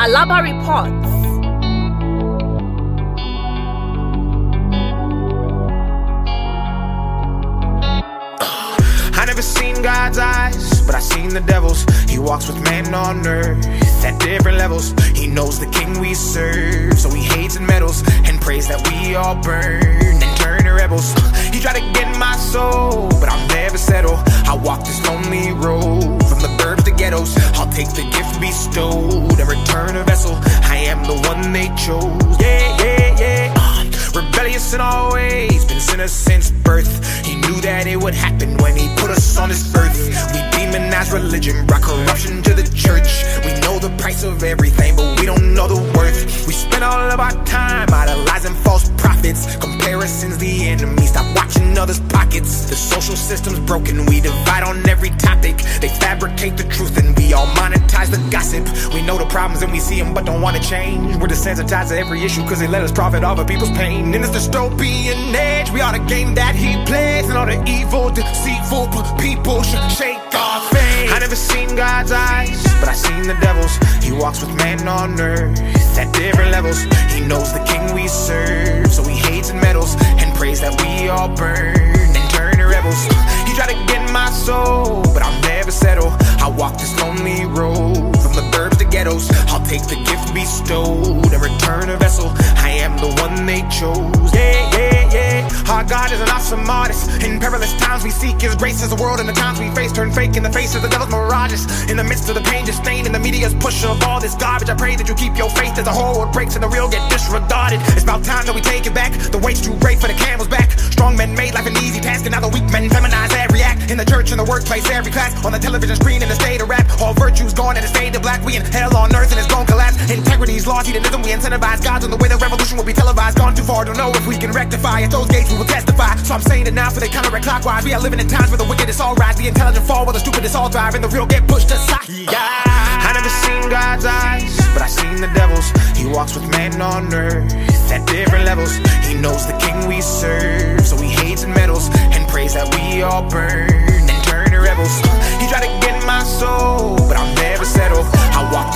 Alaba reports. I never seen God's eyes, but I seen the devil's. He walks with man on earth at different levels. He knows the king we serve, so he hates and meddles and prays that we all burn and turn to rebels. He tried to get my soul, but I'll never settle. I walk this lonely road from the burbs to ghettos. I'll take the gift bestowed and return a vessel. I am the one they chose. Yeah, yeah, yeah. Rebellious in all ways, been sinners since birth. He knew that it would happen when he put us on this earth. We demonize religion, brought corruption to the church. We know the price of everything, but we don't know the worth. We spend all of our time idolizing false prophets. Comparison's the enemy, stop watching others' pockets. The social system's broken, we divide on every topic. They fabricate the truth and we all monetize the gossip. We know the problems and we see them but don't want to change. We're desensitized to every issue cause they let us profit off of people's pain. In this dystopian age, we are the game that he plays, and all the evil, deceitful people should shake our faith. I never seen God's eyes, but I seen the devil's. He walks with man on earth at different levels. He knows the king we serve, so he hates and meddles and prays that we all burn and turn to rebels. He tried to get my soul, but I'll never settle. I walk this lonely road from the burbs to ghettos. I'll take the gift bestowed and return a vessel. I am the one they chose. Yeah, yeah, yeah. Our God is an awesome artist. In perilous times we seek his grace as the world and the times we face turn fake in the face of the devil's mirages. In the midst of the pain disdain and the media's push of all this garbage, I pray that you keep your faith as the whole world breaks and the real get disregarded. It's about time that we take it back. The weight's too great for the camel's back. Strong men made life an easy task, and now the weak men feminize every act. In the church, in the workplace, every class, on the television screen, in the state of rap. All virtues gone and it's fade to black. We in hell on earth and it's gon' collapse. Integrity's lost, hedonism, we incentivize gods on the way the revolution will be televised. Gone too far, don't know if we can rectify. At those gates we will testify. So I'm saying it now for they counteract clockwise. We are living in times where the wicked is all rise. The intelligent fall while the stupid is all thrive. And the real get pushed aside. Yeah. I never seen God's eyes, but I seen the devil's. He walks with man on earth at different levels. He knows the king we serve, so he hates and meddles and prays that we all burn and turn to rebels. He tried to get my soul, but I'll never settle. I walk